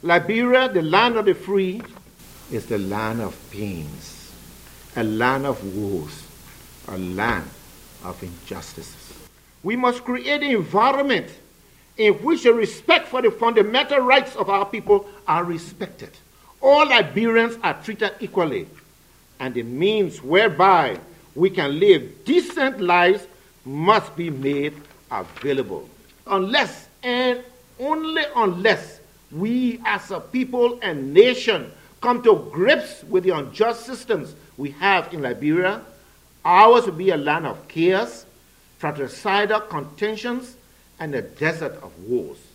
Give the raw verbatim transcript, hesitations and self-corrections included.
Liberia, the land of the free, is the land of pains, a land of woes, a land of injustices. We must create an environment in which the respect for the fundamental rights of our people are respected. All Liberians are treated equally, and the means whereby we can live decent lives must be made available. Unless and only unless we as a people and nation come to grips with the unjust systems we have in Liberia, ours will be a land of chaos, fratricidal contentions, and a desert of wars.